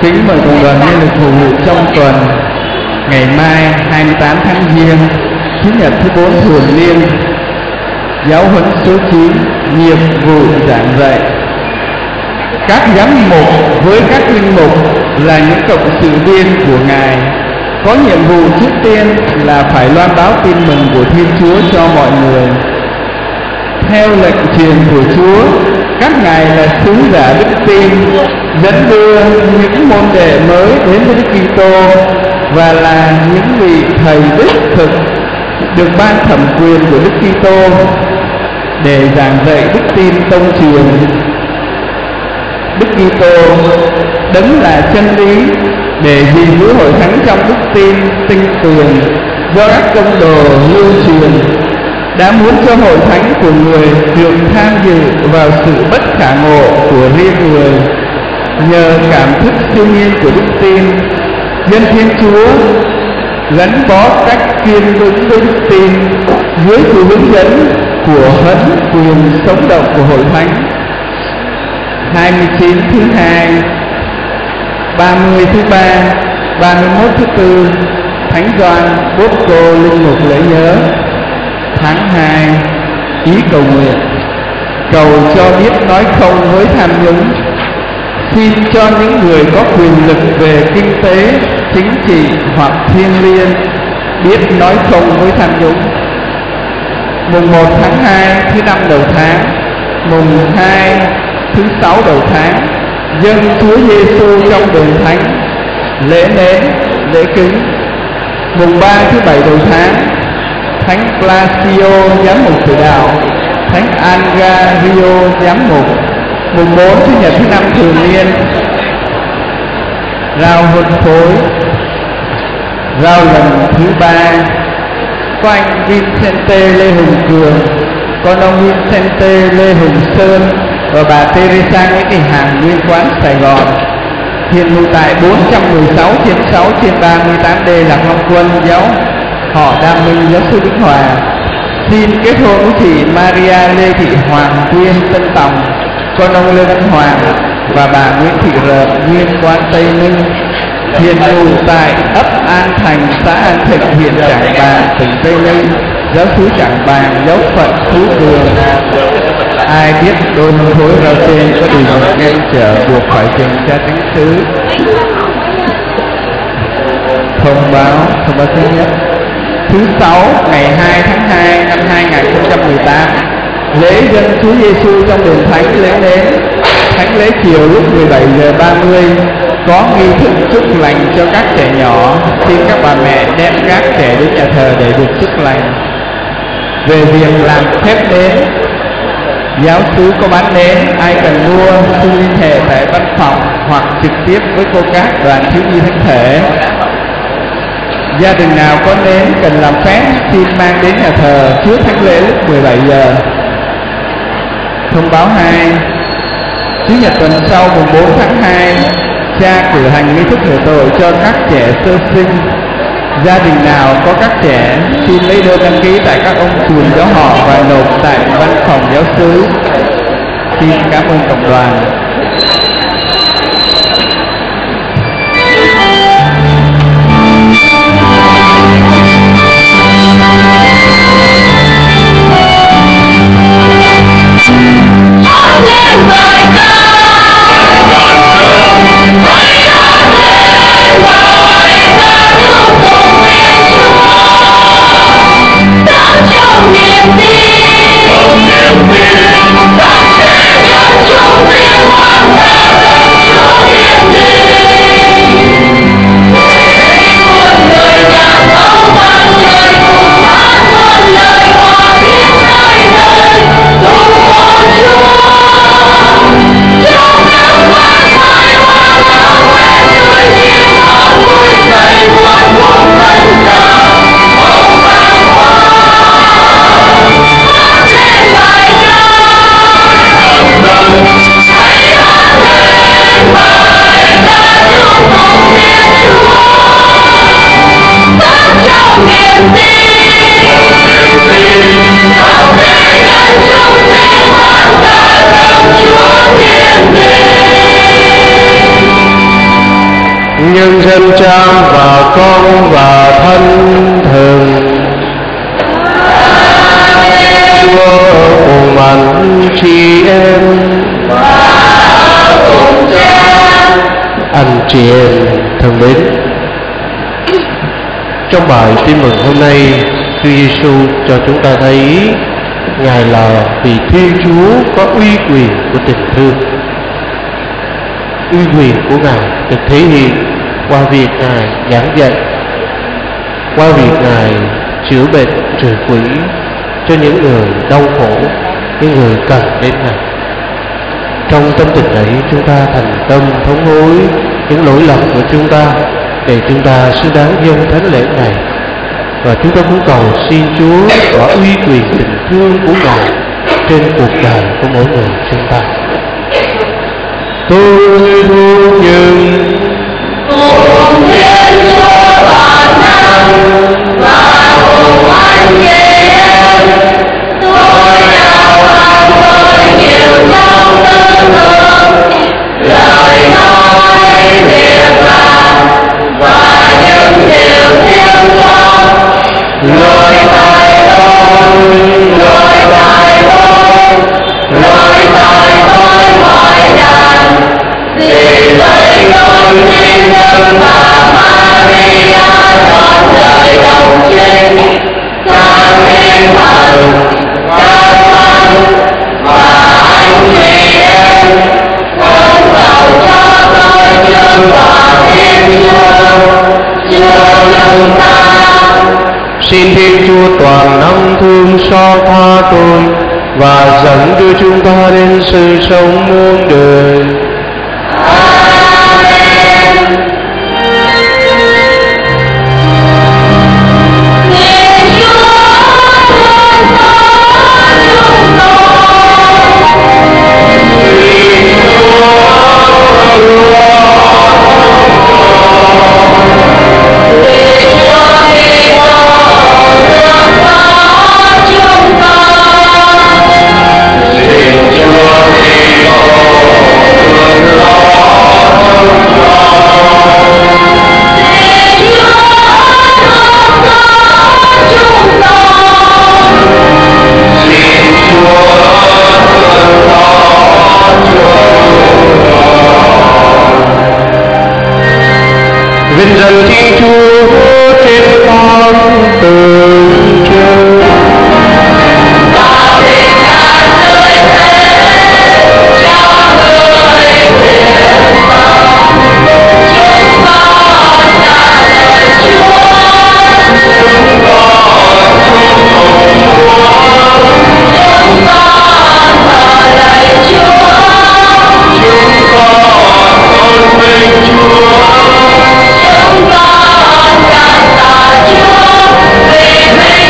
Kính mời cộng đoàn nhân lực phục vụ trong tuần ngày mai 28 tháng Giêng, Chủ nhật thứ 4 thường niên, giáo huấn số 9, nhiệm vụ giảng dạy. Các giám mục với các linh mục là những cộng sự viên của Ngài, có nhiệm vụ trước tiên là phải loan báo tin mừng của Thiên Chúa cho mọi người. Theo lệnh truyền của Chúa, các ngài là sứ giả đức tin, dẫn đưa những môn đệ mới đến với Đức Kitô và là những vị thầy đích thực được ban thẩm quyền của Đức Kitô để giảng dạy đức tin tông truyền. Đức Kitô đấng là chân lý để gìn giữ hội thánh trong đức tin tinh tường do các tông đồ lưu truyền, đã muốn cho hội thánh của người được tham dự vào sự bất khả ngộ của riêng người. Nhờ cảm thức siêu nhiên của đức tin, dân Thiên Chúa gắn bó cách kiên vững với đức tin dưới sự hướng dẫn của huấn quyền sống động của hội thánh. 29 thứ 2, 30 thứ 3, 31 thứ 4, Thánh Gioan Bosco linh mục lễ nhớ. Tháng 2, ý cầu nguyện: cầu cho biết nói không với tham nhũng. Xin cho những người có quyền lực về kinh tế, chính trị hoặc thiêng liêng biết nói không với tham nhũng. Mùng 1 tháng 2 thứ 5 đầu tháng, mùng 2 thứ 6 đầu tháng, dâng Chúa Giêsu trong đền thánh, lễ nến, lễ kính. Mùng 3 thứ 7 đầu tháng, Thánh Placio giám mục tử đạo, Thánh Angario giám mục. Mùng 4 thứ nhật thứ 5 thường niên, rao huân phối. Rao lần thứ 3, có anh Vincente Lê Hùng Cường, con ông Vincente Lê Hùng Sơn và bà Teresa Nguyễn Thị Hằng, nguyên quán Sài Gòn, hiện ngụ tại 416/6 trên 38D Lạc Long Quân, giáo họ Đam Minh, giáo sư Vĩnh Hòa. Xin kết hôn với chị Maria Lê Thị Hoàng Quyên, Tân Tòng, con ông Lê Văn Hoàng và bà Nguyễn Thị Rợp, nguyên quán Tây Ninh, hiện ngụ tại ấp An Thành, xã An Thịnh, huyện Trảng Bàng, tỉnh Tây Ninh, giáo xứ Trảng Bàng, giáo phận Phú Cường. Ai biết đôi hôn phối rao trên có điều gì ngăn trở buộc phải trình tra tín sứ? Thông báo thứ nhất: thứ 6 ngày 2 tháng 2 năm 2018, lễ dâng Chúa Giêsu trong đền thánh, lễ nến, thánh lễ chiều lúc 17:30, có nghi thức chúc lành cho các trẻ nhỏ. Xin các bà mẹ đem các trẻ đến nhà thờ để được chúc lành. Về việc làm phép nến, giáo xứ có bán nến, ai cần mua xin liên hệ tại văn phòng hoặc trực tiếp với cô các đoàn thiếu nhi thánh thể. Gia đình nào có nến cần làm phép xin mang đến nhà thờ trước thánh lễ lúc 17 giờ. Thông báo 2: Chủ nhật tuần sau mùng 4 tháng 2, cha cử hành nghi thức rửa tội cho các trẻ sơ sinh. Gia đình nào có các trẻ xin lấy đơn đăng ký tại các ông chùa giáo họ và nộp tại văn phòng giáo xứ. Xin cảm ơn cộng đoàn. Niềm tin, ta sẽ nhận chung nhân dân Cha và Con và Thánh Thần. Chúa cùng anh chị em cùng Cha. Anh chị em thân mến, trong bài tin mừng hôm nay, Chúa Giêsu cho chúng ta thấy Ngài là vị Thiên Chúa có uy quyền của tình thương. Uy quyền của Ngài được thể hiện qua việc Ngài giảng dạy, qua việc Ngài chữa bệnh trừ quỷ cho những người đau khổ, những người cần đến Ngài. Trong tâm tình ấy, chúng ta thành tâm thống hối những lỗi lầm của chúng ta để chúng ta xứng đáng dâng thánh lễ Ngài. Và chúng ta cũng cầu xin Chúa tỏ uy quyền tình thương của Ngài trên cuộc đời của mỗi người chúng ta. Tôi thương nhưng cùng Thiên Chúa toàn năng và cùng anh chị em, tôi nào hàng với nhiều trong tư tưởng, lời nói, việc làm và những điều thiêng liêng, lối tại tôi mọi đàn, vì vậy con tin dân bà Maria con đời đồng trinh, các thiên thần, các thánh và anh chị em, con cầu cho tôi trước tòa Thiên Chúa chúng ta. Xin Thiên Chúa toàn năng thương xót tha tôi và dẫn đưa chúng ta đến sự sống muôn đời. Amen. Thiên Chúa thương xót chúng con. Thiên Chúa thương vinh danh Thiên Chúa trên con tường trời. Và bình an nơi thế cho người nguyện vọng. Chúng con trả lời Chúa. Chúng con chúc mừng Chúa. Chúng con thờ lạy Chúa. Chúng con tôn vinh Chúa. Chúng con cảm tạ Chúa vì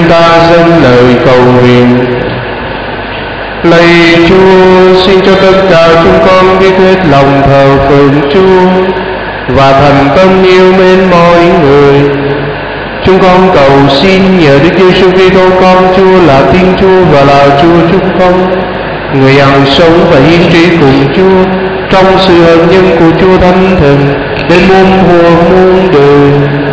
ta dâng lời cầu nguyện. Lạy Chúa, xin cho tất cả chúng con biết hết lòng thờ phượng Chúa và thành tâm yêu mến mọi người. Chúng con cầu xin nhờ Đức Giêsu Kitô con Chúa là Thiên Chúa và là Chúa chúng con, người ăn sống và hiến trí cùng Chúa trong sự hợp nhân của Chúa Thánh Thần đến muôn thuở muôn đời.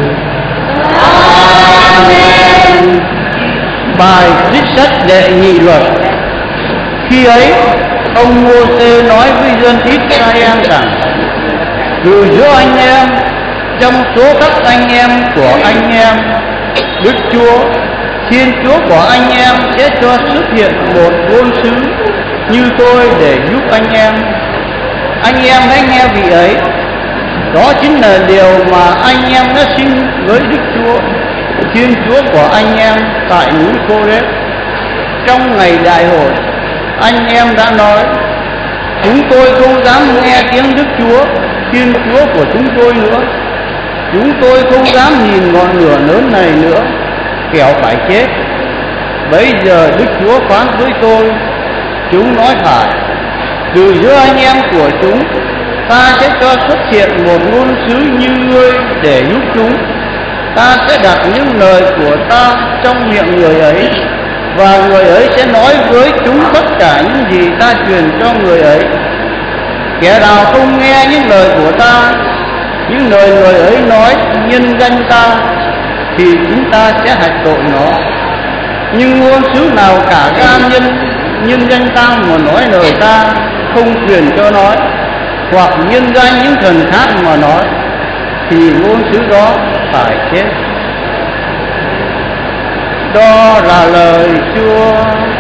Amen. Bài trích sách Đệ Nhị Luật. Khi ấy, ông Mô-sê nói với dân Israel rằng: từ giữa anh em, trong số các anh em của anh em, Đức Chúa, Thiên Chúa của anh em sẽ cho xuất hiện một ngôn sứ như tôi để giúp anh em. Anh em hãy nghe vị ấy. Đó chính là điều mà anh em đã xin với Đức Chúa, Thiên Chúa của anh em tại núi Cô-rét. Trong ngày đại hội, anh em đã nói: chúng tôi không dám nghe tiếng Đức Chúa, Thiên Chúa của chúng tôi nữa. Chúng tôi không dám nhìn ngọn lửa lớn này nữa, kẻo phải chết. Bấy giờ Đức Chúa phán với tôi: chúng nói phải. Từ giữa anh em của chúng, ta sẽ cho xuất hiện một ngôn sứ như ngươi để giúp chúng. Ta sẽ đặt những lời của ta trong miệng người ấy, và người ấy sẽ nói với chúng tất cả những gì ta truyền cho người ấy. Kẻ nào không nghe những lời của ta, những lời người ấy nói nhân danh ta, thì chúng ta sẽ hạch tội nó. Nhưng ngôn sứ nào cả gan nhân danh ta mà nói lời ta, không truyền cho nói, hoặc nhân danh những thần khác mà nói, thì ngôn sứ đó phải chết. Đó là lời Chúa.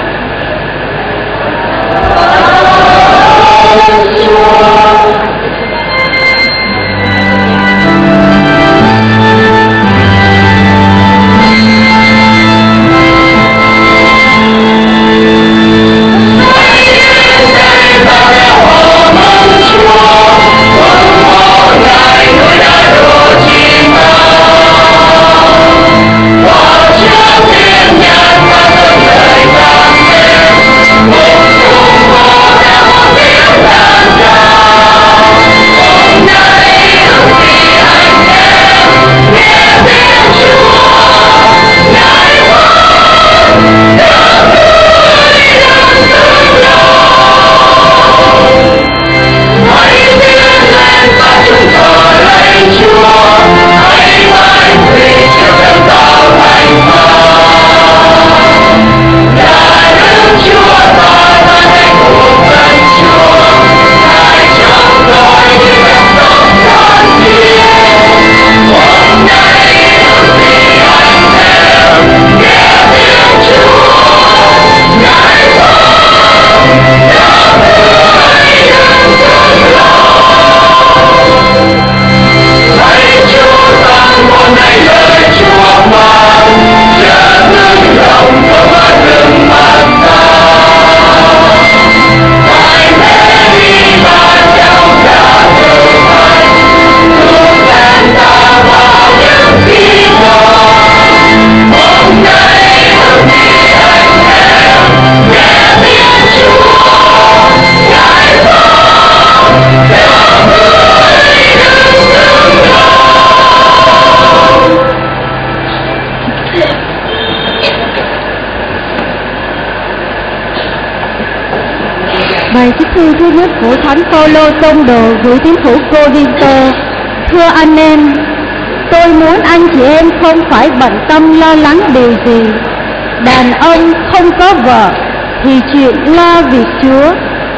Bài trích thư thứ nhất của Thánh Phaolô tông đồ gửi tín hữu Cô-rinh-tô. Thưa anh em, tôi muốn anh chị em không phải bận tâm lo lắng điều gì. Đàn ông không có vợ thì chuyện lo việc Chúa,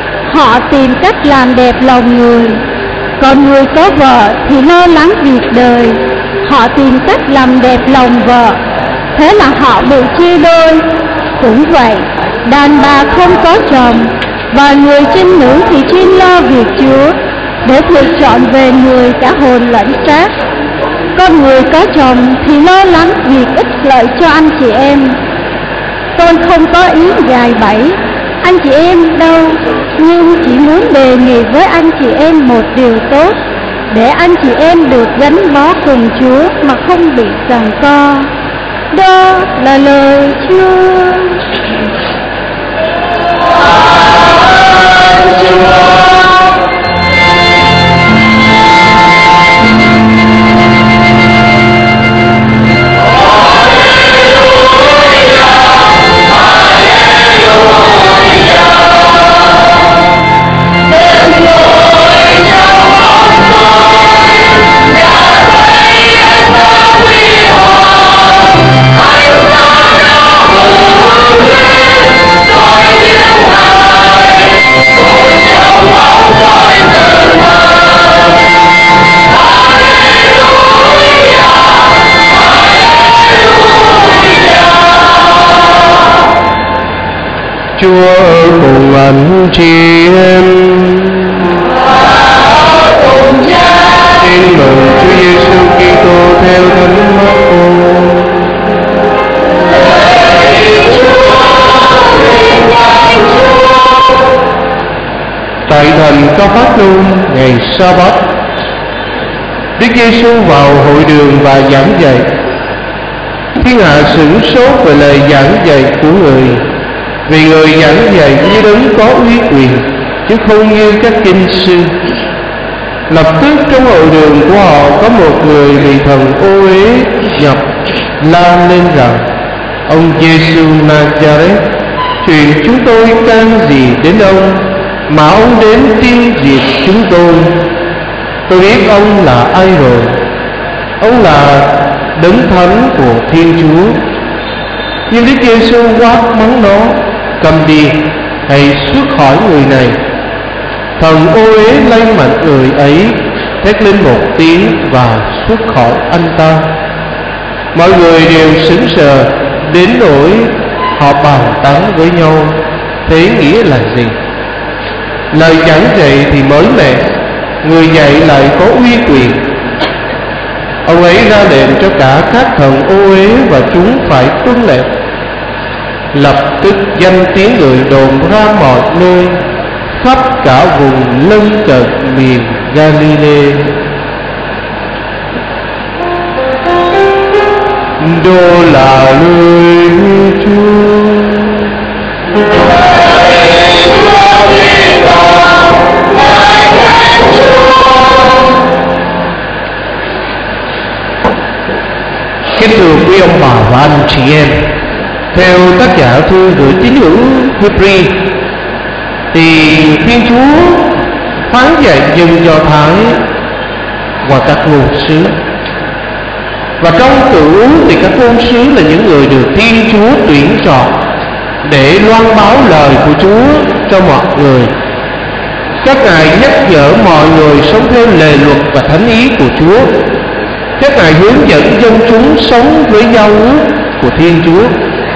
họ tìm cách làm đẹp lòng người. Còn người có vợ thì lo lắng việc đời, họ tìm cách làm đẹp lòng vợ, thế là họ bị chia đôi. Cũng vậy, đàn bà không có chồng và người trinh nữ thì chuyên lo việc Chúa, để thực trọn về người cả hồn lẫn xác. Con người có chồng thì lo lắng việc ích lợi cho anh chị em. Tôi không có ý gài bẫy anh chị em đâu, nhưng chỉ muốn đề nghị với anh chị em một điều tốt, để anh chị em được gắn bó cùng Chúa mà không bị giằng co. Đó là lời Chúa. Chúa ở cùng anh chị em. Tin mừng Chúa Giêsu Kitô theo Thánh Mác-cô. Tại thành Ca-phác-num ngày Sa-bát, Đức Giêsu vào hội đường và giảng dạy. Thiên hạ sửng sốt về lời giảng dạy của người, vì người giảng dạy như đấng có uy quyền, chứ không như các kinh sư. Lập tức trong hội đường của họ có một người bị thần ô uế nhập, la lên rằng: Ông Giêsu Nazareth, chuyện chúng tôi can gì đến ông mà ông đến tiêu diệt chúng tôi? Tôi biết ông là ai rồi. Ông là đấng thánh của Thiên Chúa. Nhưng Đức Giêsu quát mắng nó: Câm đi, hãy xuất khỏi người này. Thần ô uế lay mạnh người ấy, thét lên một tiếng và xuất khỏi anh ta. Mọi người đều sững sờ đến nỗi họ bàn tán với nhau, thế nghĩa là gì? Lời giảng dạy thì mới mẻ, người dạy lại có uy quyền. Ông ấy ra lệnh cho cả các thần ô uế và chúng phải tuân lệnh. Lập tức danh tiếng người đồn ra mọi nơi, khắp cả vùng lân cận miền Galilee. Đó là lời Chúa. Kính thưa quý ông bà và anh chị em, theo tác giả thư gửi tín hữu Hebrew thì Thiên Chúa phán dạy dân Do Thái và các ngôn sứ. Và trong Cựu Ước thì các ngôn sứ là những người được Thiên Chúa tuyển chọn để loan báo lời của Chúa cho mọi người. Các ngài nhắc nhở mọi người sống theo lề luật và thánh ý của Chúa. Các ngài hướng dẫn dân chúng sống với giao ước của Thiên Chúa.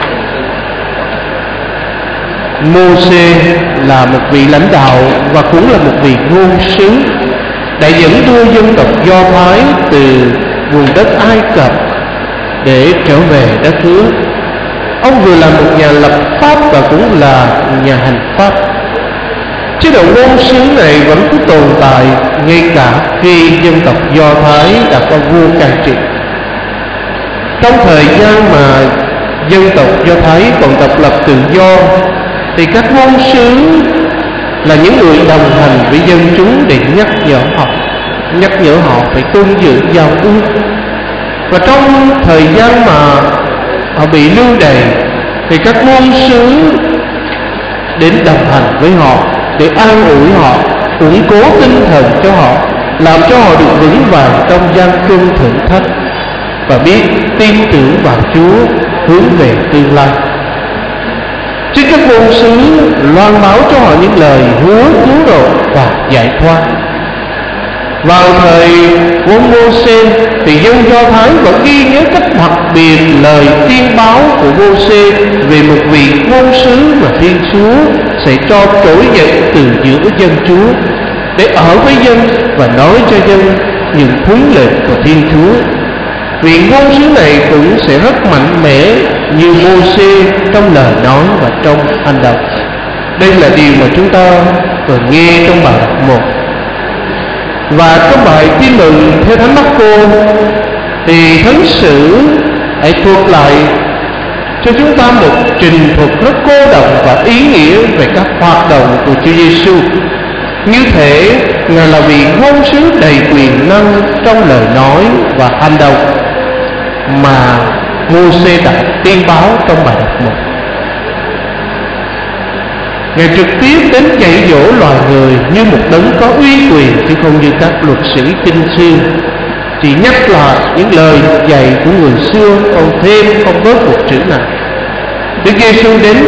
Mô-sê là một vị lãnh đạo và cũng là một vị ngôn sứ đã dẫn đưa dân tộc Do Thái từ vùng đất Ai Cập để trở về đất hứa. Ông vừa là một nhà lập pháp và cũng là nhà hành pháp. Chế độ ngôn sứ này vẫn cứ tồn tại ngay cả khi dân tộc Do Thái đã có vua cai trị. Trong thời gian mà dân tộc Do Thái còn độc lập tự do thì các ngôn sứ là những người đồng hành với dân chúng để nhắc nhở họ phải tuân giữ giao ước. Và trong thời gian mà họ bị lưu đày thì các ngôn sứ đến đồng hành với họ để an ủi họ, củng cố tinh thần cho họ, làm cho họ được vững vàng trong gian truân thử thách và biết tin tưởng vào Chúa, hướng về tương lai. Chính các ngôn sứ loan báo cho họ những lời hứa cứu độ và giải thoát. Vào thời vua Mô-sê thì dân Do Thái vẫn ghi nhớ cách đặc biệt lời tiên báo của Mô-sê về một vị ngôn sứ mà Thiên Chúa sẽ cho trỗi dậy từ giữa dân Chúa để ở với dân và nói cho dân những huấn lệnh của Thiên Chúa. Vị ngôn sứ này cũng sẽ rất mạnh mẽ như Mô-sê trong lời nói và trong hành động. Đây là điều mà chúng ta vừa nghe trong bài 1. Và trong bài tin mừng theo Thánh Mác-cô thì thánh sử hãy thuộc lại cho chúng ta một trình thuật rất cô đọng và ý nghĩa về các hoạt động của Chúa Giêsu. Như thể Ngài là vị ngôn sứ đầy quyền năng trong lời nói và hành động mà Mô-sê đã tiên báo trong bài đọc 1. Ngài trực tiếp đến dạy dỗ loài người như một đấng có uy quyền, chứ không như các luật sĩ kinh siêu chỉ nhắc lại những lời dạy của người xưa, còn thêm không bớt một chữ nào. Đức Giêsu đến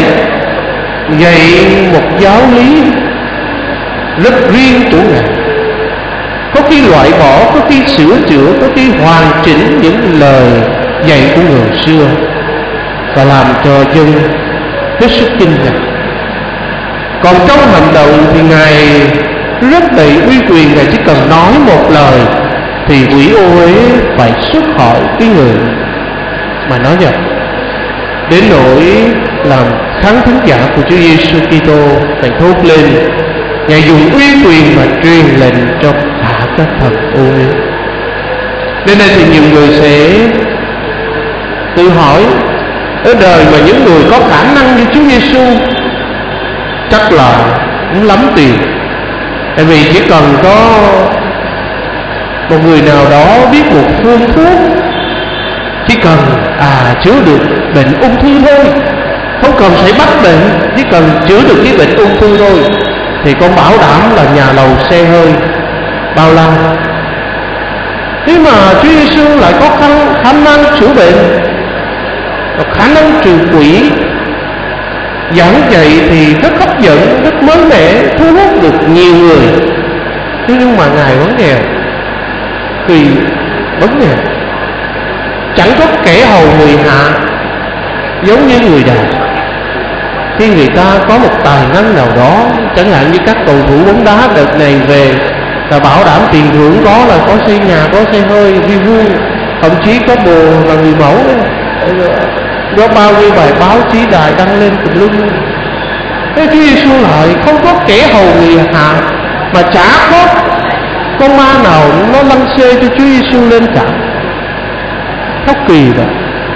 dạy một giáo lý rất riêng của Ngài, có khi loại bỏ, có khi sửa chữa, có khi hoàn chỉnh những lời dạy của người xưa và làm cho dân hết sức kinh ngạc. Còn trong hành động thì Ngài rất đầy uy quyền. Ngài chỉ cần nói một lời thì quỷ ô uế phải xuất khỏi cái người mà nói vậy, đến nỗi làm khán thính giả của Chúa Giêsu Kitô phải thốt lên. Ngài dùng uy quyền mà truyền lệnh cho cả các thần ô uế. Đến đây thì nhiều người sẽ tự hỏi, ở đời mà những người có khả năng như Chúa Giêsu chắc là cũng lắm tiền, tại vì chỉ cần có một người nào đó biết một phương thuốc, chỉ cần chữa được bệnh ung thư thôi, không cần phải bắt bệnh, chỉ cần chữa được cái bệnh ung thư thôi, thì con bảo đảm là nhà lầu xe hơi bao la. Thế mà Chúa Giêsu lại có khả năng chữa bệnh, khả năng trừ quỷ, giảng dạy thì rất hấp dẫn, rất mới mẻ, thu hút được nhiều người. Thế nhưng mà Ngài vẫn nghèo, vì vẫn nghèo, chẳng có kẻ hầu người hạ giống như người già. Khi người ta có một tài năng nào đó, chẳng hạn như các cầu thủ bóng đá đợt này về là bảo đảm tiền thưởng có, là có xây nhà, có xe hơi, vui vui, thậm chí có bồ là người mẫu đấy. Có bao nhiêu bài báo chí đài đăng lên tùm lum. Thế Chúa Giêsu lại không có kẻ hầu người hạ, mà chả có con ma nào nó lăng xê cho Chúa Giêsu lên cả. Nó kỳ vậy.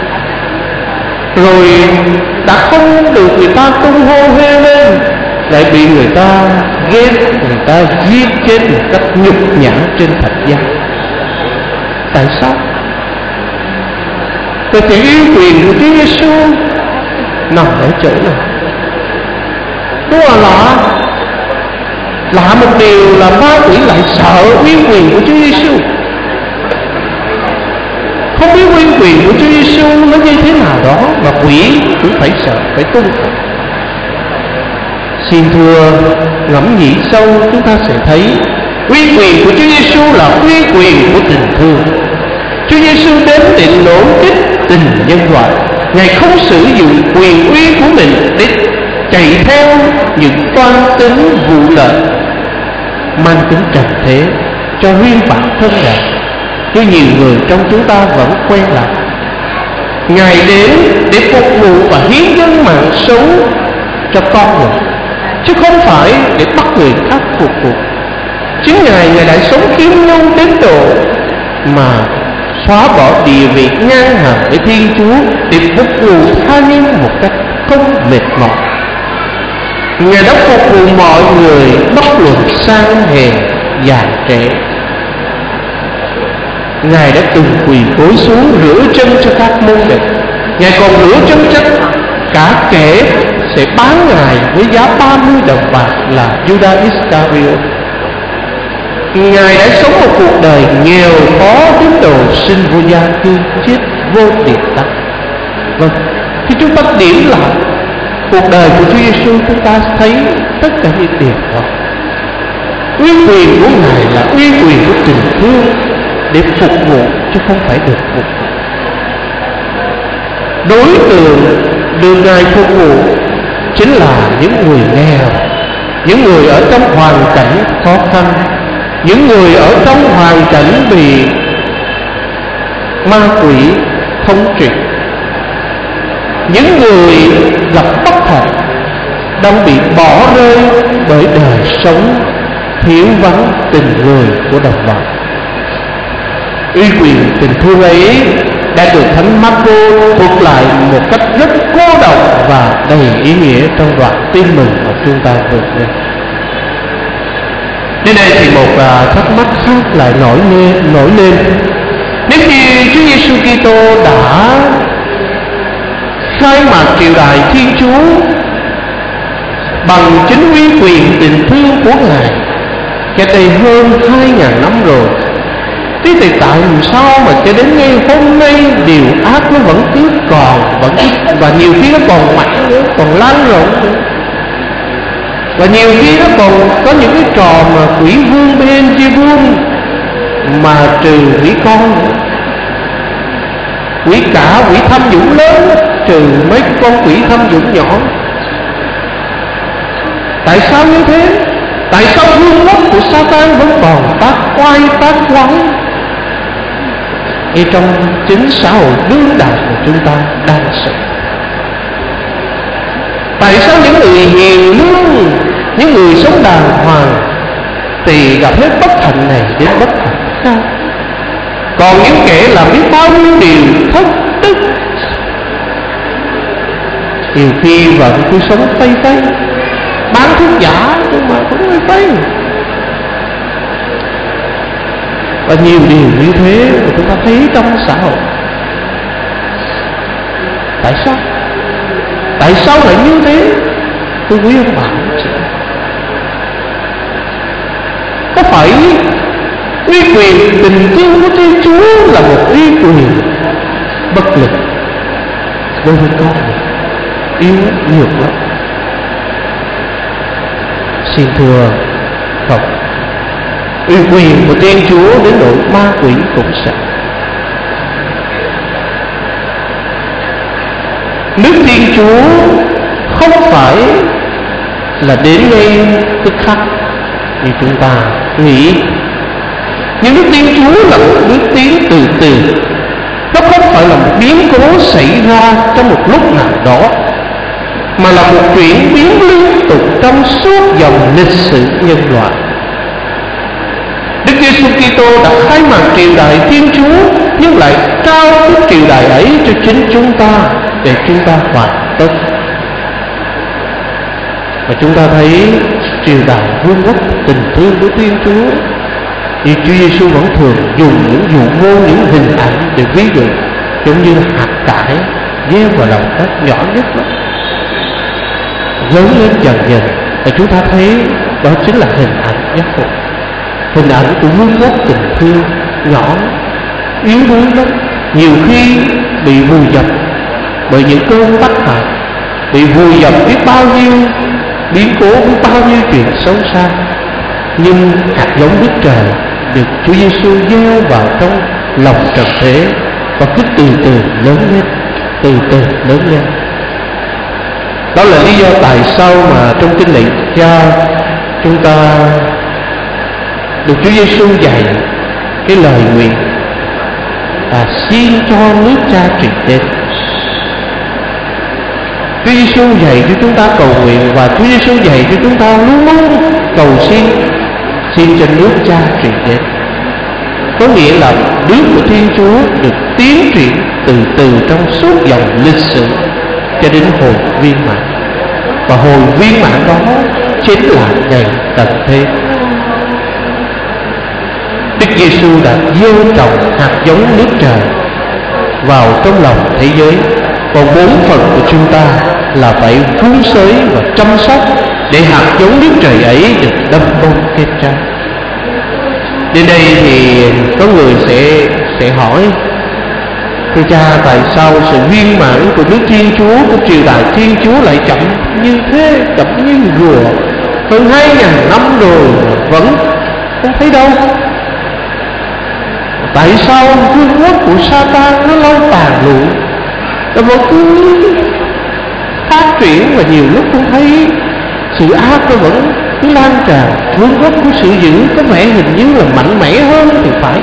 Rồi đã không được người ta tung hô hê lên, lại bị người ta ghét, người ta giết chết một cách nhục nhã trên thập giá. Tại sao? Vậy thì yêu quyền của Chúa Giêsu nằm ở chỗ nào? Đúng là lạ một điều là ma quỷ lại sợ uy quyền của Chúa Giêsu. Không biết uy quyền của Chúa Giêsu nó như thế nào đó mà quỷ cũng phải sợ, phải tuân phục. Xin thưa ngẫm nghĩ sâu, chúng ta sẽ thấy uy quyền của Chúa Giêsu là uy quyền của tình thương. Chúa Giêsu đến để nổ kích tình nhân loại. Ngài không sử dụng quyền uy của mình để chạy theo những toan tính vụ lợi mang tính trần thế cho riêng bản thân Ngài, như nhiều người trong chúng ta vẫn quen làm. Ngài đến để phục vụ và hiến dâng mạng sống cho con người, chứ không phải để bắt người khác phục vụ. Chính Ngài đã sống khiêm nhung đến độ mà xóa bỏ địa vị ngang hàng với Thiên Chúa để phục vụ tha nhân một cách không mệt mỏi. Ngài đã phục vụ mọi người bất luận sang hèn già trẻ. Ngài đã từng quỳ gối xuống rửa chân cho các môn đệ. Ngài còn rửa chân cho cả kẻ sẽ bán Ngài với giá 30 đồng bạc là Judas Iscariot. Ngài đã sống một cuộc đời nghèo khó đến độ sinh vô gia cư, chết vô địa tắc. Vâng, khi chúng ta điểm lại cuộc đời của Chúa Giêsu, chúng ta thấy tất cả những điều đó. Uy quyền của Ngài là uy quyền của tình thương để phục vụ, chứ không phải được phục vụ. Đối tượng được Ngài phục vụ chính là những người nghèo, những người ở trong hoàn cảnh khó khăn, những người ở trong hoàn cảnh bị ma quỷ thống trị, những người gặp bất hạnh, đang bị bỏ rơi bởi đời sống thiếu vắng tình người của đồng loại. Uy quyền tình thương ấy đã được Thánh Marco thuật lại một cách rất cô độc và đầy ý nghĩa trong đoạn tin mừng mà chúng ta vừa nghe. Đến đây thì một thắc mắc khác lại nổi lên. Nếu như Chúa Giêsu Kitô đã khai mạc triều đại Thiên Chúa bằng chính uy quyền tình thương của Ngài cách đây hơn 2.000 năm rồi, thế thì tại sao mà cho đến ngày hôm nay điều ác nó vẫn cứ còn, và nhiều khi nó còn mạnh nữa, còn lan rộng nữa, và nhiều khi nó còn có những cái trò mà quỷ vương Beelzebul mà trừ quỷ con nữa, quỷ cả, quỷ tham nhũng lớn trừ mấy con quỷ tham nhũng nhỏ. Tại sao như thế? Tại sao vương quốc của Satan vẫn còn tác quay tác quái ngay trong chính xã hội đương đại mà chúng ta đang sống? Tại sao những người hiền lương, những người sống đàng hoàng thì gặp hết bất hạnh này đến bất hạnh khác, còn những kẻ làm biết bao nhiêu điều thất đức, nhiều khi vào cái cuộc sống tây bán thuốc giả nhưng mà cũng hơi tây, và nhiều điều như thế mà chúng ta thấy trong xã hội. Tại sao? Tại sao lại như thế? Thưa quý ông bà chị, có phải uy quyền tình thương của Thiên Chúa là một uy quyền bất lực đối với con người yếu nhược lắm? Xin thưa không, uy quyền của Thiên Chúa đến độ ma quỷ cũng sợ. Nước Thiên Chúa không phải là đến ngay tức khắc như chúng ta nghĩ, nhưng nước Thiên Chúa là một bước tiến từ từ. Nó không phải là một biến cố xảy ra trong một lúc nào đó, mà là một chuyển biến liên tục trong suốt dòng lịch sử nhân loại. Đức Giêsu Kitô đã khai mạc triều đại Thiên Chúa, nhưng lại trao cái triều đại ấy cho chính chúng ta để chúng ta hoàn tất. Và chúng ta thấy triều đại vương quốc tình thương của Thiên Chúa, thì Chúa Giêsu vẫn thường dùng những dụ ngôn, những hình ảnh để ví dụ, giống như hạt cải gieo vào lòng đất nhỏ nhất đó, lớn lên dần dần, và chúng ta thấy đó chính là hình ảnh giác ngộ, hình ảnh của vương quốc tình thương nhỏ, yếu đuối lắm, nhiều khi bị vùi dập bởi những cơn tác hại, bị vùi dập biết bao nhiêu biến cố, biết bao nhiêu chuyện xấu xa. Nhưng hạt giống Đức Trời được Chúa Giêsu gieo vào trong lòng trần thế, và cứ từ từ lớn lên, từ từ lớn lên. Đó là lý do tại sao mà trong Kinh Lạy Cha chúng ta được Chúa Giêsu dạy cái lời nguyện xin cho nước Cha truyền đến. Chúa Giêsu dạy cho chúng ta cầu nguyện, và Chúa Giêsu dạy cho chúng ta luôn luôn cầu xin cho nước Cha truyền đến. Có nghĩa là nước của Thiên Chúa được tiến triển từ từ trong suốt dòng lịch sử cho đến hồi viên mãn, và hồi viên mãn đó chính là ngày tận thế. Đức Giêsu đã gieo trồng hạt giống nước Trời vào trong lòng thế giới, còn bổn phận của chúng ta là phải vun sới và chăm sóc để hạt giống nước Trời ấy được đâm bông kết trái. Đến đây thì có người sẽ hỏi: thưa cha, tại sao sự viên mãn của nước Thiên Chúa, của triều đại Thiên Chúa lại chậm như thế, chậm như rùa, hơn 2.000 năm rồi mà vẫn không thấy đâu? Tại sao vương quốc của Satan nó lâu tàn lụi, nó vẫn cứ phát triển, và nhiều lúc cũng thấy sự ác nó vẫn cứ lan tràn? Vương quốc của sự dữ có vẻ hình như là mạnh mẽ hơn thì phải.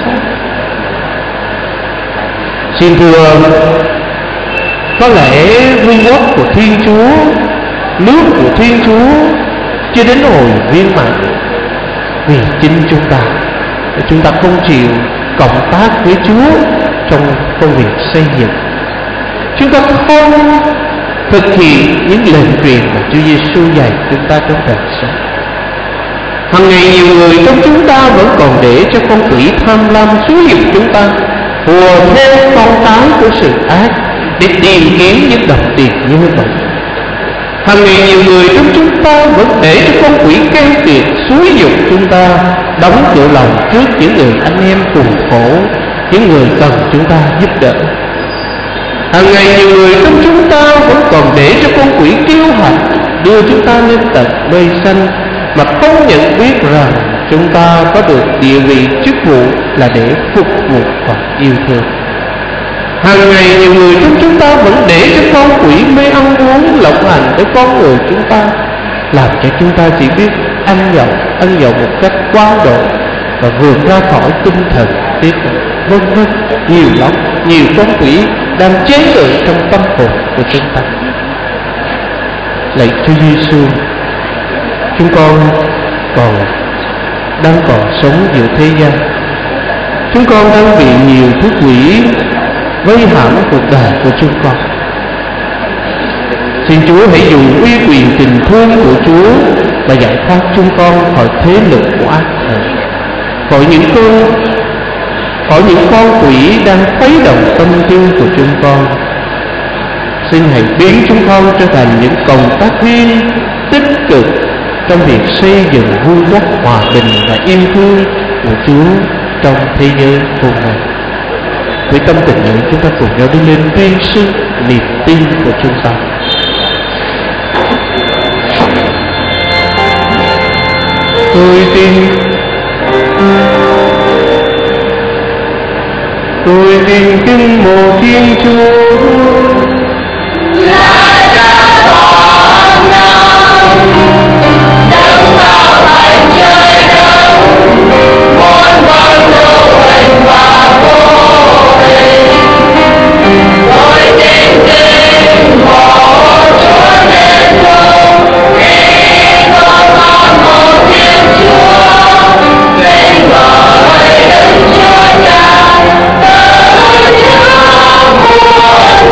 Xin thưa, có lẽ vương quốc của Thiên Chúa, nước của Thiên Chúa chưa đến hồi viên mãn, vì chính chúng ta không chịu cộng tác với Chúa trong công việc xây dựng. Chúng ta không thực hiện những lệnh truyền mà Chúa Giêsu dạy chúng ta trong đời sống. Hằng ngày nhiều người trong chúng ta vẫn còn để cho con quỷ tham lam xúi giục chúng ta hùa theo con cái của sự ác để tìm kiếm những đồng tiền như vậy. Hằng ngày nhiều người trong chúng ta vẫn để cho con quỷ keo kiệt xúi giục chúng ta đóng cửa lòng trước những người anh em cùng khổ, những người cần chúng ta giúp đỡ. Hằng ngày nhiều người trong chúng ta vẫn còn để cho con quỷ kiêu hãnh đưa chúng ta lên tận mây xanh mà không nhận biết rằng chúng ta có được địa vị chức vụ là để phục vụ và yêu thương. Hàng ngày nhiều người trong chúng ta vẫn để cho con quỷ mê ăn uống lộng hành với con người chúng ta, làm cho chúng ta chỉ biết ăn nhậu một cách quá độ và vượt ra khỏi tinh thần tiết vân vân. Nhiều lắm, nhiều con quỷ đang chế ngự trong tâm hồn của chúng ta. Lạy Chúa Giêsu, chúng con đang còn sống giữa thế gian. Chúng con đang bị nhiều thứ quỷ vây hãm cuộc đời của chúng con. Xin Chúa hãy dùng uy quyền tình thương của Chúa và giải thoát chúng con khỏi thế lực của ác thần, khỏi những con quỷ đang khuấy động tâm tư của chúng con. Xin hãy biến chúng con trở thành những cộng tác viên tích cực trong việc xây dựng vương quốc hòa bình và yêu thương của Chúa trong thế giới hôm nay. Với tâm tình ấy, chúng ta cùng nhau đi lên tuyên xưng niềm tin của chúng ta. Tôi tin kính mộ Thiên Chúa là Cha toàn năng, đấng bao hành trời đất, muôn vạn hữu hình và vô hình. Tôi tin kính mộ Chúa Giêsu, Kitô con một Thiên Chúa, vinh bởi Đức Chúa Cha, từ trước muôn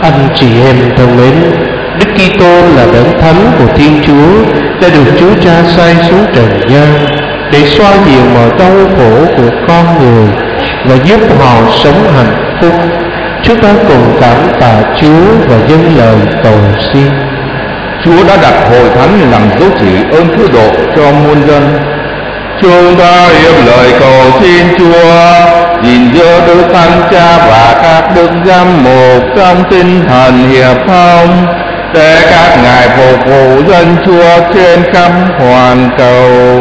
Anh chị em thân mến, Đức Kitô là đấng thánh của Thiên Chúa đã được Chúa Cha sai xuống trần gian để xoa dịu mọi đau khổ của con người và giúp họ sống hạnh phúc. Chúng ta cùng cảm tạ Chúa và dâng lời cầu xin. Chúa đã đặt hội thánh làm dấu chỉ ơn cứu độ cho muôn dân. Chúng ta hiệp lời cầu xin Chúa gìn giữ Đức Thánh Cha và các đức giám mục trong tinh thần hiệp thông, để các ngài phục vụ dân Chúa trên khắp hoàn cầu.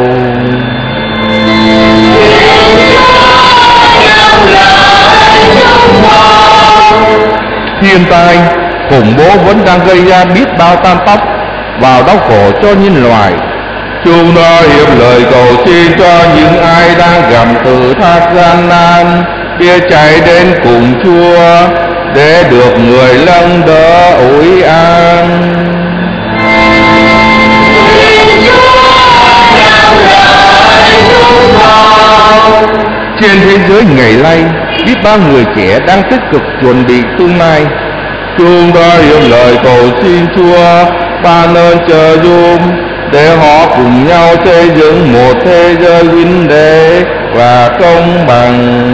Thiên tai khủng bố vẫn đang gây ra biết bao tan tóc và đau khổ cho nhân loại. Chúng ta hiệp lời cầu xin cho những ai đang gặp thử thách gian nan, biết chạy đến cùng Chúa để được người nâng đỡ ủi an. Trên thế giới ngày nay, biết bao người trẻ đang tích cực chuẩn bị tương lai. Chúng ta hiệp lời cầu xin Chúa ban ơn trợ giúp để họ cùng nhau xây dựng một thế giới vinh đệ và công bằng.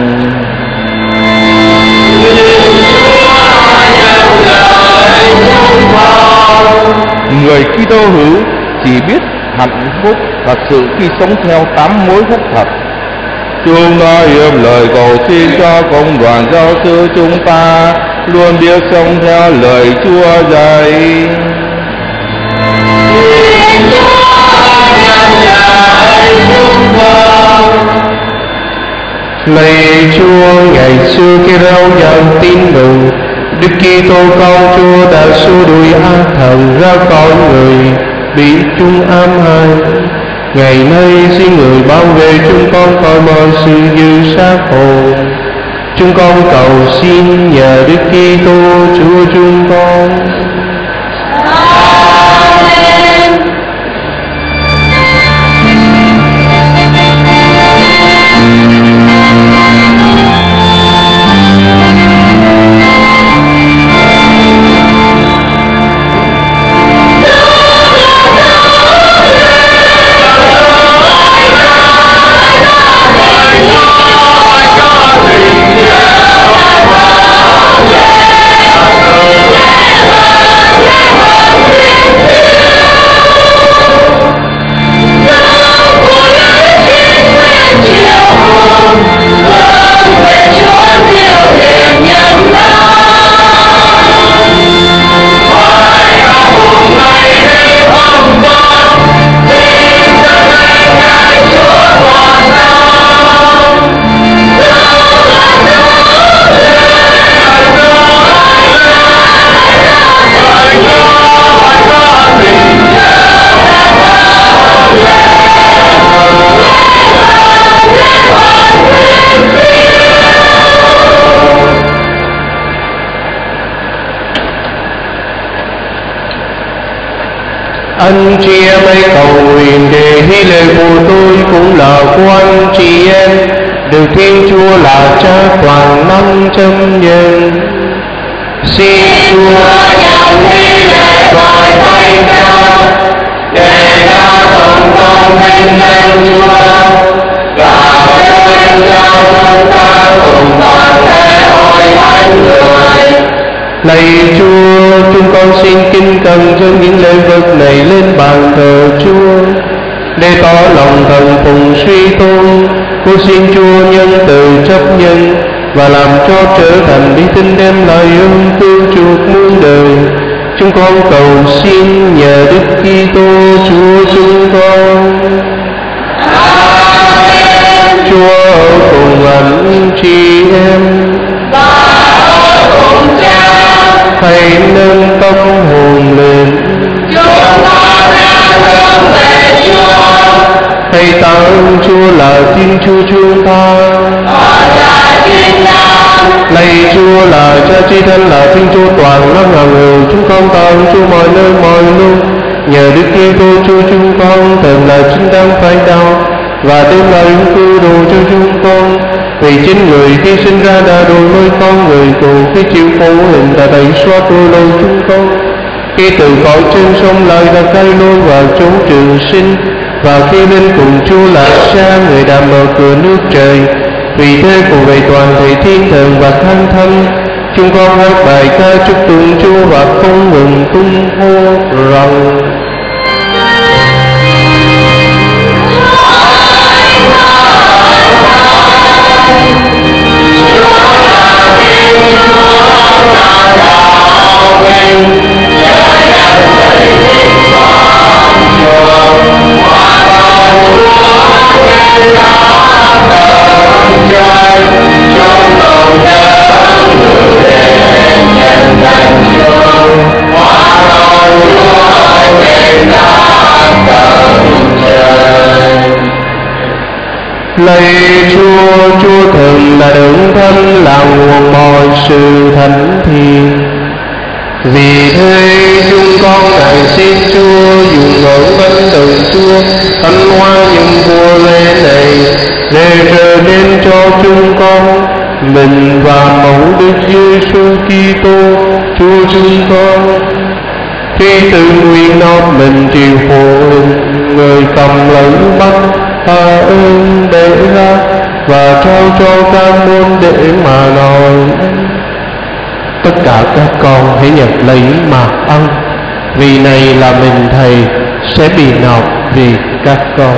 Người Kitô hữu chỉ biết hạnh phúc thật sự khi sống theo 8 mối phúc thật. Chúng ta hiệp lời cầu xin cho cộng đoàn giáo sư chúng ta luôn biết sống theo lời Chúa dạy. Lạy Chúa, ngày xưa khi rao giảng tin mừng, Đức Kitô con Chúa đã xua đuổi ác thần ra khỏi người, bị chúng ám hại. Ngày nay xin người bảo vệ chúng con khỏi mọi sự dư sát hồn. Chúng con cầu xin nhờ Đức Kitô Chúa chúng con. Anh chị em hãy cầu nguyện để hy lễ của tôi cũng là của anh chị em, được Thiên Chúa là Cha toàn năng chân nhân. Xin Chúa trong hy lễ gọi thánh cao, để ta cùng con vinh danh Chúa, và ơn cho chúng ta cùng toàn thể hội thánh người. Lạy Chúa, chúng con xin kính cẩn dâng những lễ vật này lên bàn thờ Chúa, để tỏ lòng thần phụng suy tôn. Cô xin Chúa nhân từ chấp nhận và làm cho trở thành đi tin đem lại ơn cứu chuộc muôn đời. Chúng con cầu xin nhờ Đức Kitô Chúa chúng con. Amen. Chúa ở cùng anh chị em Và ở cùng Cha. Hãy nâng tâm hồn lên, Chúng con đã hướng về Chúa. hãy tạ ơn Chúa là Thiên Chúa chúng ta. Con là chính đáng. Lạy Chúa là Cha Chi Thân, là Thiên Chúa toàn năng hàng người. Chúng con tạ ơn Chúa mọi nơi mọi lúc. Nhờ Đức Kitô Chúa chúng con thật là chính đáng phải đạo và đem lại cứu độ cho chúng con. Vì chính người khi sinh ra đã đổi lối con người cùng khi chịu khổ hình đã tẩy xóa đôi lối chúng con. Khi từ cõi trên sông lại đã cai lối vào chốn trường sinh, và khi lên cùng Chúa là Cha, người đã mở cửa nước trời. Vì thế cùng về toàn thể thiên thần và thánh thánh, chúng con hát bài ca chúc tụng Chúa và không ngừng tung hô rằng: Lạy Chúa, Chúa Thần là đấng thánh, là nguồn mọi sự thánh thiện. Vì thế chúng con lại xin Chúa dùng ngọn bánh đồng Chúa, thánh hóa những vua lễ này, để trở nên cho chúng con mình và mẫu Đức Giêsu Kitô Chúa chúng con. Khi tự nguyện nót mình chịu khổ hình, người cầm lấy bánh tạ ơn để ra và trao cho các môn để mà nói: tất cả các con hãy nhận lấy mà ăn, vì này là mình Thầy sẽ bị nộp vì các con.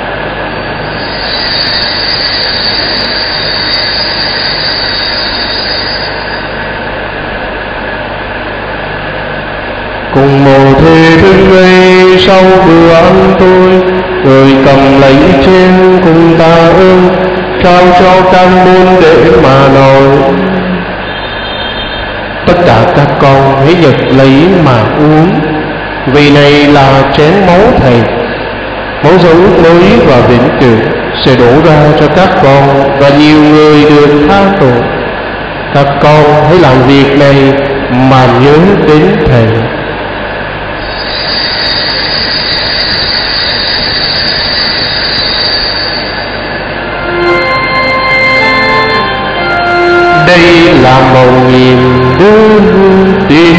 Cùng một thế thức gây sau bữa ăn tôi, người cầm lấy chén cùng tạ ơn, trao cho các môn để mà nói: tất cả các con hãy nhận lấy mà uống, vì này là chén máu Thầy, máu dấu mới và vĩnh cửu sẽ đổ ra cho các con và nhiều người được tha tội. Các con hãy làm việc này mà nhớ đến Thầy. Đây là mầu nhiệm đơn tin.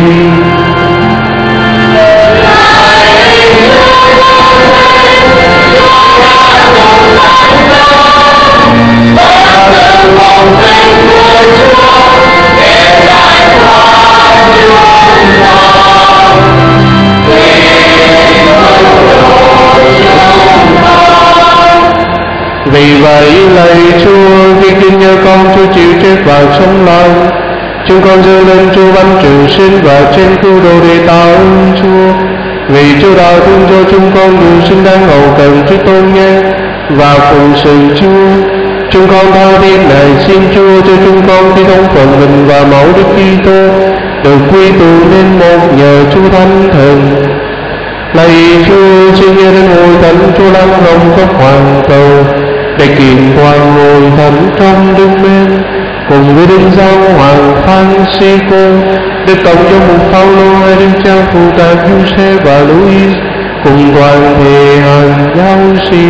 Vì vậy lạy Chúa, khi tin nhờ con Chúa chịu chết và sống lại, chúng con dâng lên Chúa bánh trường sinh và trên cứu độ để tạ ơn Chúa. Vì Chúa đã thương cho chúng con đủ xứng đáng hầu cần Chúa tôn nghe và phụng sự Chúa, chúng con tha thiết này xin Chúa cho chúng con khi thông phần mình và mẫu Đức Kitô được quy tụ nên một nhờ Chúa Thánh Thần. Lạy Chúa, xin nghe đến hội thánh Chúa lắng lòng khắp hoàn cầu, để kiện toàn hội thánh trong Đức Mến, cùng với Đức Giáo Hoàng Francisco, Đức Tổng giám mục Phaolô, hai Đức cha phụ tá Giuse và Louis, cùng toàn thể hàng giáo sĩ.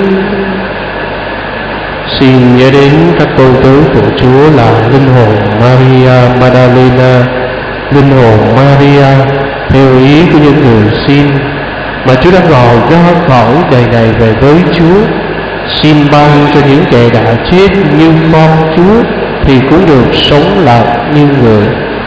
Xin nhớ đến các tôn tử của Chúa là linh hồn Maria Magdalena, linh hồn Maria theo ý của những người xin mà Chúa đã gọi ra khỏi đời này về với Chúa. Xin ban cho những kẻ đã chết như con Chúa thì cũng được sống lại như người.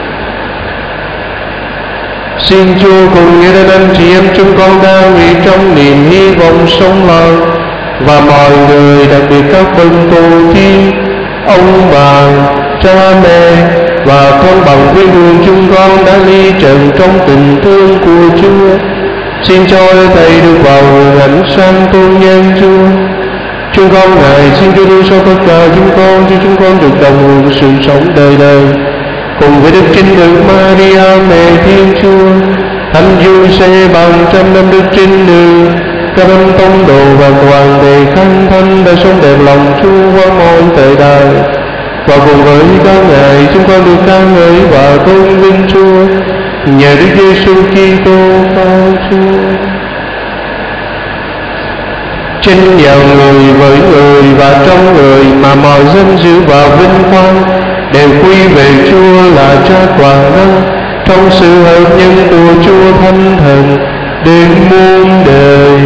Xin Chúa cùng nghĩa đến anh chị em chúng con đang vì trong niềm hy vọng sống lại, và mọi người đặc biệt các bậc tổ tiên, ông bà, cha mẹ và con bằng với đường chúng con đã ly trần trong tình thương của Chúa. Xin cho Thầy được vào hưởng ánh sáng tôn nhân Chúa. Chúng con ngài xin Chúa đưa cho tất cả chúng con, cho chúng con được đồng hưởng sự sống đời đời, cùng với Đức Trinh Nữ Maria mẹ Thiên Chúa, Thánh Giuse bằng trăm năm Đức Trinh Nữ, các anh tông đồ và toàn thể khanh thanh đã sống đẹp lòng Chúa qua mọi thời đại. Và cùng với các ngài chúng con được ca ngợi và tôn vinh Chúa nhờ Đức Giêsu Kitô con Chúa. Trên nhờ người với người và trong người mà mà mọi dân dự và vinh quang đều quy về Chúa là Cha toàn năng, trong sự hợp nhân của Chúa Thánh Thần đến muôn đời.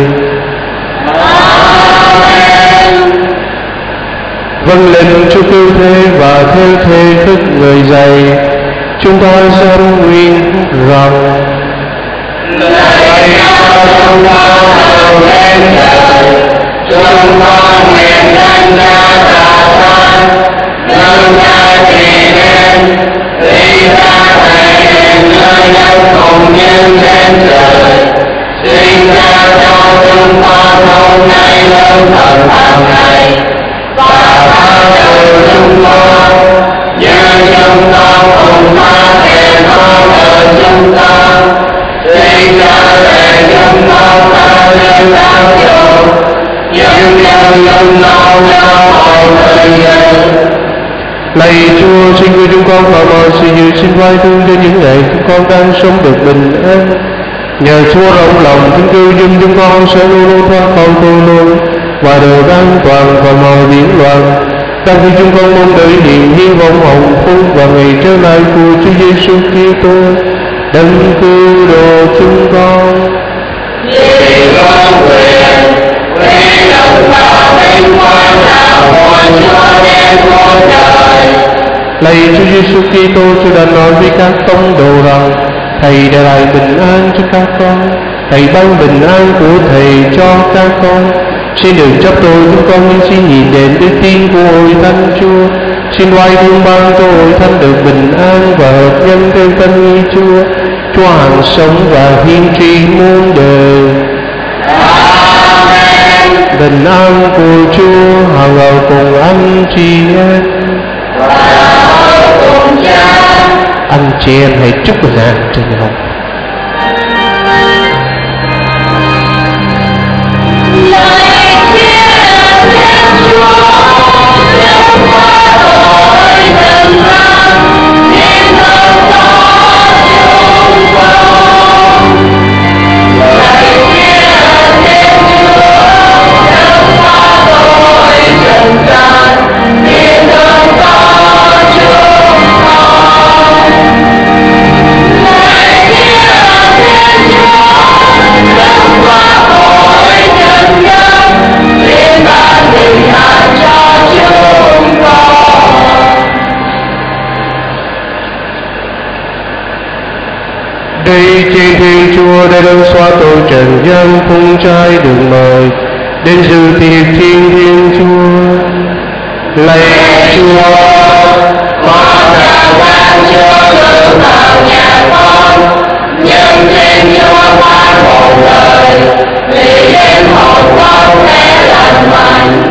Vâng lệnh Chúa cứu thế và theo thế thức người dạy, chúng ta dân nguyện rằng: Lạy Cha chúng con lên trời, chúng con nguyện danh Cha tỏa sáng, nâng Cha trị đến, vì Cha thể hiện nơi đất cùng nhân trên trời. Xin Cha cho chúng con hôm nay lương thực hàng ngày, và tha thứ chúng con như chúng con cũng tha kẻ có nợ chúng con. Xin Cha để chúng con tha thứ ác dụng, nhưng như chúng con cho mọi người dân. Lạy Chúa, xin người chúng con và mọi sự dự xin vai thương cho những ngày chúng con đang sống được bình an. Nhờ Chúa rộng lòng thương cứu giúp chúng con sẽ luôn luôn thoát khỏi tội lỗi và được an toàn khỏi mọi điển loạn. Đang khi chúng con mong đợi niềm hy vọng hồng phúc và ngày trở lại của Chúa Giêsu Kitô, đấng cứu độ chúng con. Vì con nguyện quy động và vinh quang là của Chúa đến muôn đời. Lạy Chúa Giêsu Kitô, Chúa đã nói với các tông đồ rằng Thầy đã lại bình an cho các con. Thầy ban bình an của Thầy cho các con. Xin đừng chấp tội chúng con, nhưng xin nhìn đến đức tin của Hội Thánh Chúa. Xin oai thương ban cho Hội Thánh được bình an và hợp nhân theo tân ý Chúa, Chúa hằng sống và hiên tri muôn đời. Amen. Bình an của Chúa hằng ở cùng anh chị em. Và ở cùng Cha. Anh chị em hãy chúc bình an cho nhau. Đây trên Thiên Chúa đã đấng xóa tội trần gian, không trai được mời đến dự tiệc Thiên Chúa. Lạy Chúa, Con đã ban Chúa cử vào nhà con, nhưng xin Chúa ban một lời, vì linh hồn con sẽ lành mạnh.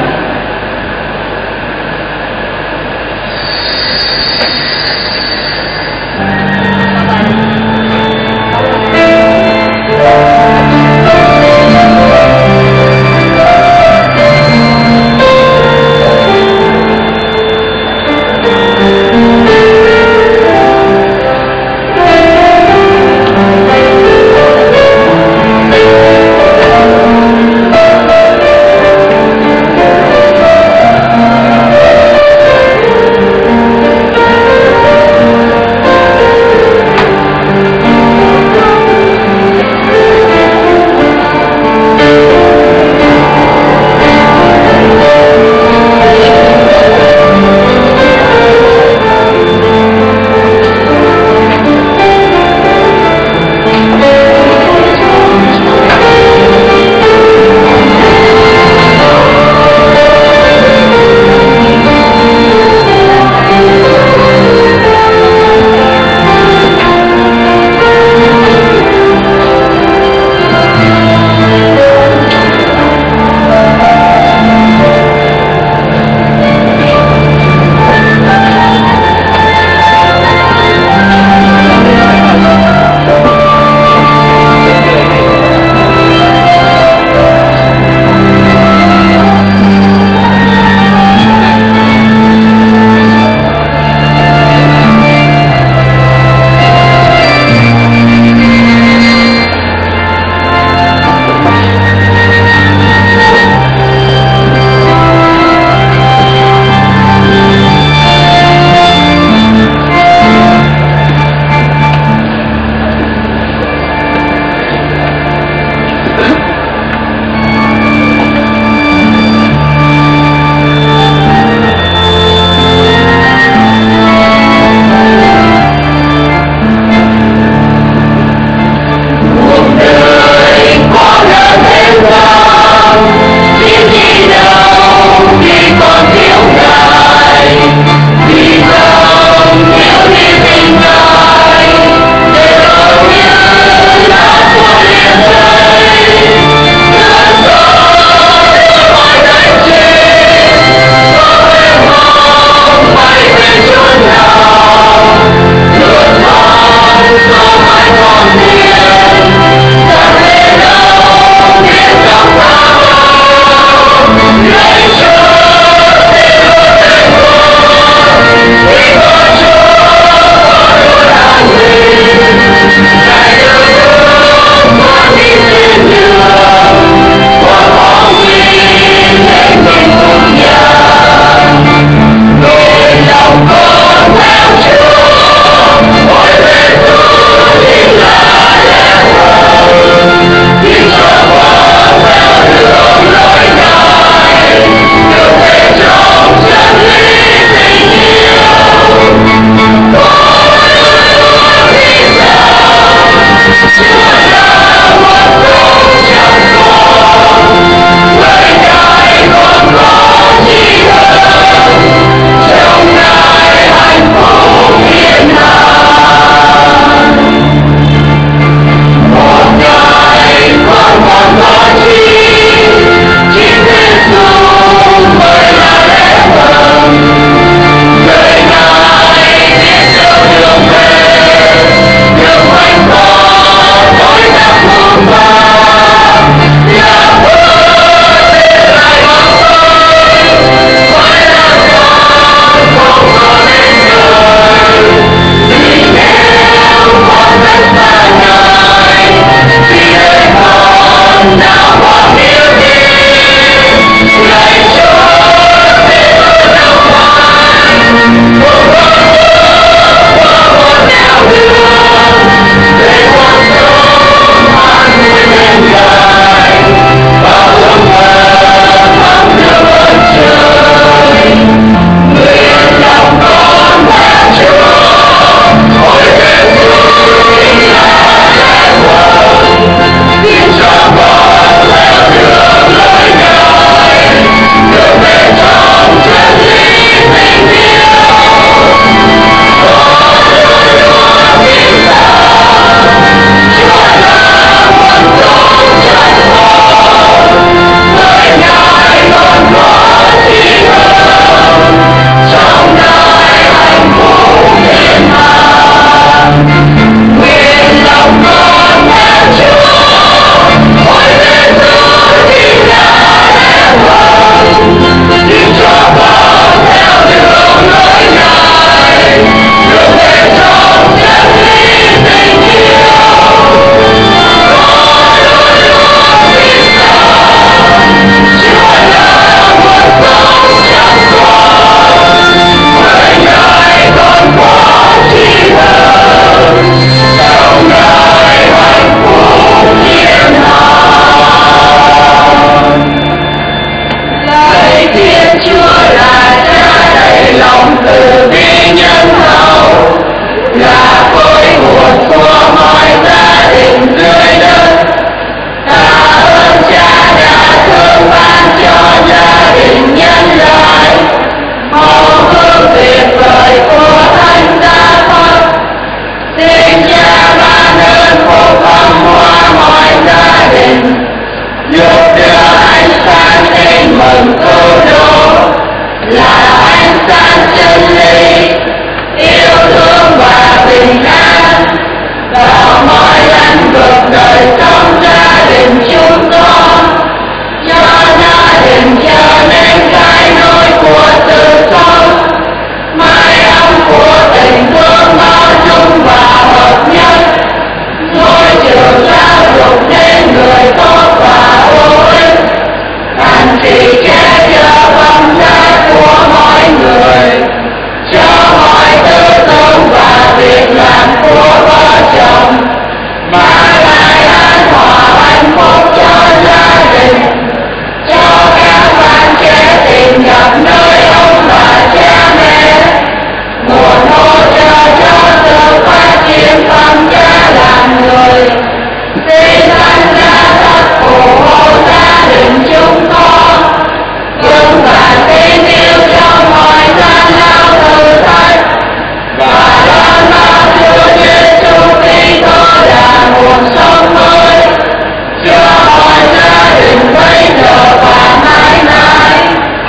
bình an vào mọi lĩnh vực đời sống gia đình chúng con, cho gia đình trở nên cái nôi của sự sống, mái ấm của tình thương bao dung và hợp nhất, ngôi trường giáo dục nên người tốt và hữu ích, thành trì che chở phẩm giá của mọi người, cho mọi tư tưởng và việc làm của vợ chồng, mà lại an hòa hạnh phúc cho gia đình, cho các bạn trẻ tìm gặp nơi ông bà cha mẹ, nguồn hỗ trợ cho sự phát triển phẩm giá làm người. Xin Thánh Cha thật phù hộ gia đình chúng con, vững vàng tin yêu trong mọi gian lao thử thách, và đón bao Chúa Giêsu Kitô là nguồn sống mới cho mọi gia đình bây giờ và mãi mãi.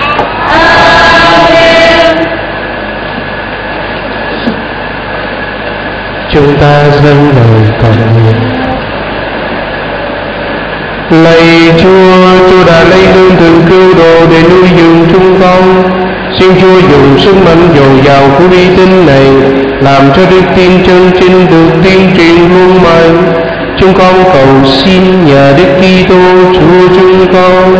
Amen. Chúng ta dâng lời cầu nguyện. Lạy Chúa, Chúa đã lấy lương thực cứu độ để nuôi dưỡng chúng con. Xin Chúa dùng sức mạnh dồi dào của uy tín này làm cho đức tin chân chính được tuyên truyền luôn mãi. Chúng con cầu xin nhờ Đức Kitô Chúa chúng con.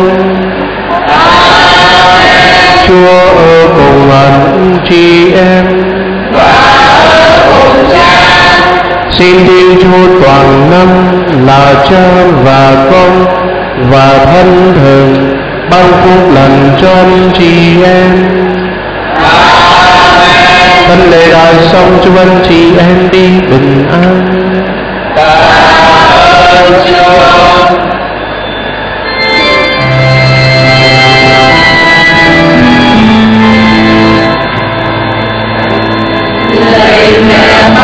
Amen. Chúa ở cùng anh chị em Và ở cùng Cha. Xin Thiên Chúa toàn năng là Cha và Con và Thánh Thần ban phúc lành cho anh chị em. Amen. Thánh lễ đã xong, chúc anh chị em đi bình an. Tạ ơn Chúa. Lạy Mẹ